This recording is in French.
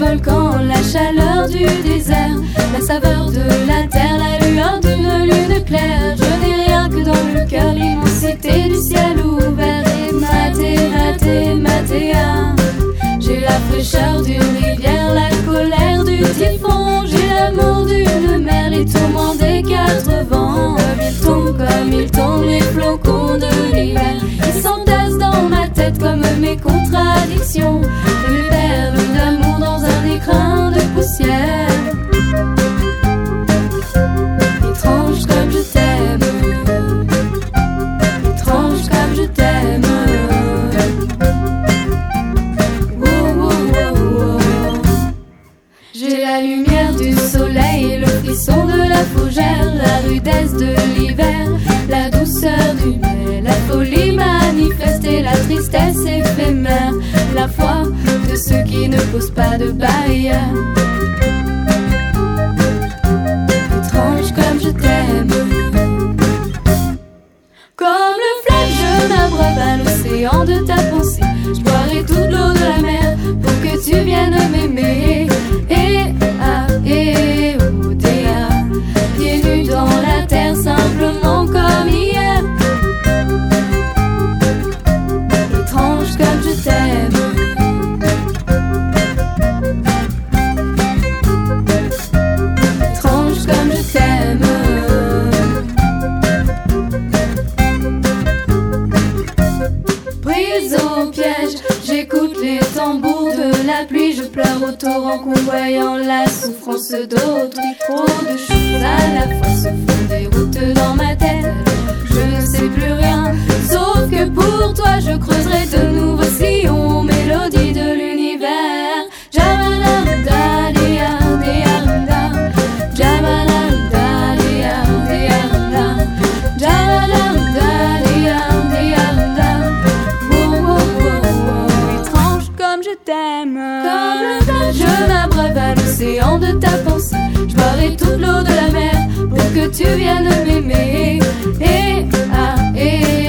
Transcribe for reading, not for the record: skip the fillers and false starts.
volcan, la chaleur du désert, la saveur de la terre, la lueur d'une lune claire. Je n'ai rien que dans le cœur, l'immensité du ciel ouvert. Et matéa, j'ai la fraîcheur d'une rivière, la colère du typhon, j'ai l'amour d'une mer, les tourments des quatre vents. Comme ils tombent les flocons de l'hiver, ils s'entassent dans ma tête comme mes contradictions, mes perles d'amour dans un écrin de poussière. Étrange comme je t'aime, étrange comme je t'aime. J'ai la lumière du soleil, le frisson de la fougère, la rudesse de l'hiver, la douceur du mai, la folie manifeste et la tristesse éphémère, la foi de ceux qui ne posent pas de barrière. Étrange comme je t'aime. Comme le fleuve, je m'abreuve à l'océan de ta pensée. Je boirai toute l'eau de la mer pour que tu viennes m'aimer. Pieds nus dans la terre, simplement comme hier. Étrange comme je t'aime. Étrange comme je t'aime. Prise au piège, j'écoute les tambours de la pluie. Je pleure au torrent convoyant la souffrance d'autrui. Trop de choses à la fois se font des routes dans ma tête. Je ne sais plus rien, sauf que pour toi je creuserai de nouveaux sillons, mélodie de l'univers. Jamanada, dea, dea, da. Jamanada, dea, dea, da. Jamanada, dea, dea, da. Oh, oh, oh, oh. Étrange comme je t'aime. Comme le vent, je m'abreuve à l'océan de ta pensée. Je boirai toute l'eau de la mer pour que tu viennes m'aimer.